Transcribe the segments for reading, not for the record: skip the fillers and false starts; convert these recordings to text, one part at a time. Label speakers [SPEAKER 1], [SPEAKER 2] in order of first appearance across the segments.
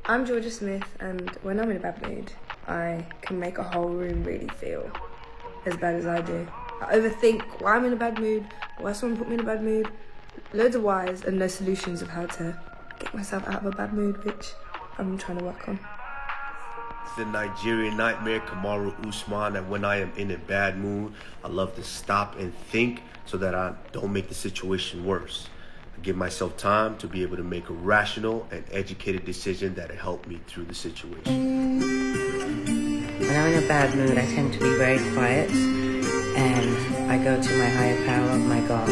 [SPEAKER 1] I'm Georgia Smith, and when I'm in a bad mood, I can make a whole room really feel as bad as I do. I overthink why I'm in a bad mood, why someone put me in a bad mood. Loads of whys and no solutions of how to get myself out of a bad mood, which I'm trying to work on.
[SPEAKER 2] It's the Nigerian nightmare, Kamaru Usman, and when I am in a bad mood, I love to stop and think so that I don't make the situation worse. I give myself time to be able to make a rational and educated decision that'll help me through the situation.
[SPEAKER 3] When I'm in a bad mood, I tend to be very quiet, and I go to my higher power, my God.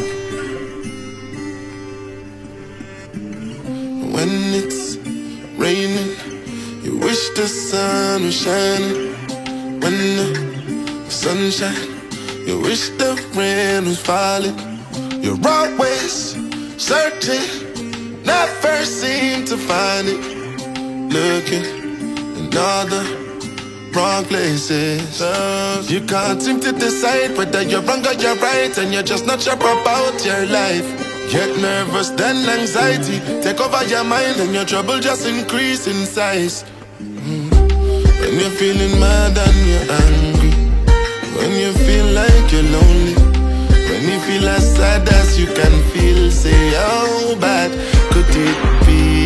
[SPEAKER 4] When it's raining, you wish the sun was shining. When the sun shines, you wish the rain was falling. You're always searching, never seem to find it. Looking in all the wrong places. You can't seem to decide whether you're wrong or you're right, and you're just not sure about your life. Get nervous, then anxiety take over your mind, and your trouble just increase in size. When you're feeling mad and you're angry, when you feel like you're lonely, when you feel as sad as you can feel, say how bad could it be?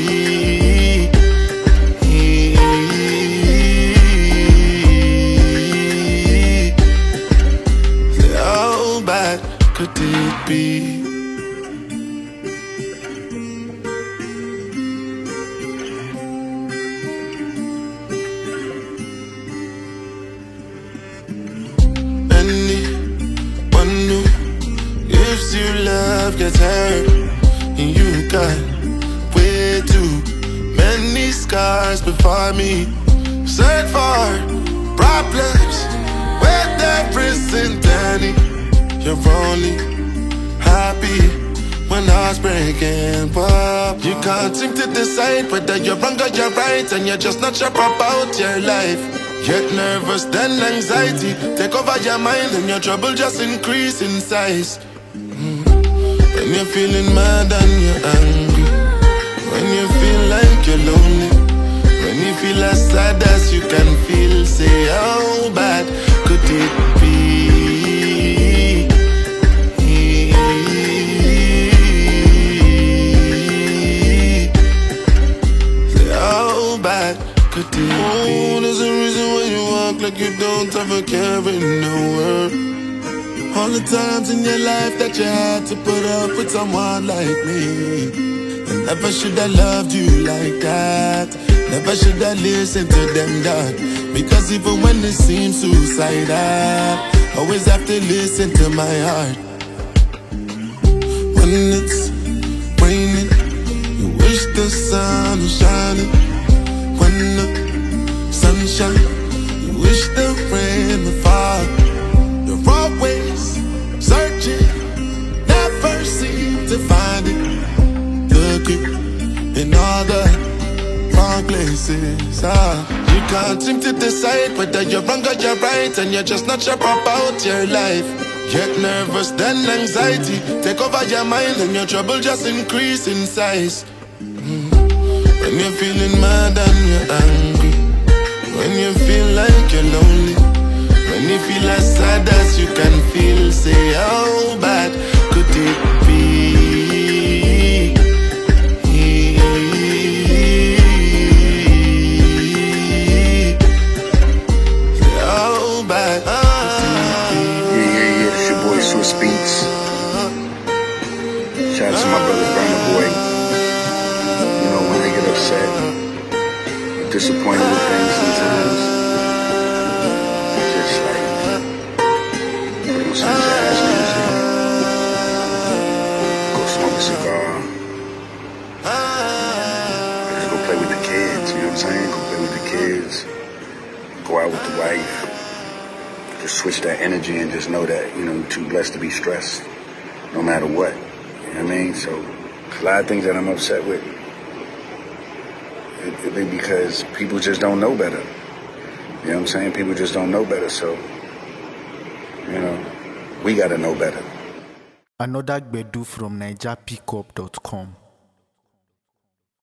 [SPEAKER 4] Say how bad could it be? You love gets hurt, and you got way too many scars before me. Search for problems where there isn't any. You're only happy when heart's breaking up. You can't seem to decide whether you're wrong or you're right, and you're just not sure about your life. Get nervous, then anxiety take over your mind, and your trouble just increase in size. When you're feeling mad and you're angry, when you feel like you're lonely, when you feel as sad as you can feel, say how bad could it be? Say how bad could it be? Oh, there's a reason why you walk like you don't have a care in the world. All the times in your life that you had to put up with someone like me. And never should I loved you like that. Never should I listen to them, dog. Because even when it seems suicidal, always have to listen to my heart. When it's raining, you wish the sun was shining. When the sun shines, you wish the rain would fall. You're always searching, never seem to find it. Looking in all the wrong places. You can't seem to decide whether you're wrong or you're right, and you're just not sure about your life. Get nervous, then anxiety take over your mind, and your trouble just increase in size. When you're feeling mad and you're angry, when you feel like you're lonely, when you feel as sad as you can feel, say how bad could it be? Say how bad could it be?
[SPEAKER 5] Yeah, it's your boy Swiss Beats. Shout out to my brother Burna Boy. You know, when I get upset, disappointed with things sometimes, just like put on some jazz music, go smoke a cigar, just go play with the kids, you know what I'm saying? Go play with the kids, go out with the wife, just switch that energy and just know that, you know, you're too blessed to be stressed, no matter what, you know what I mean? So, a lot of things that I'm upset with, it be because people just don't know better. You know what I'm saying? People just don't know better, so, you know, we gotta know better.
[SPEAKER 6] Another Gbedu from NigerPickup.com.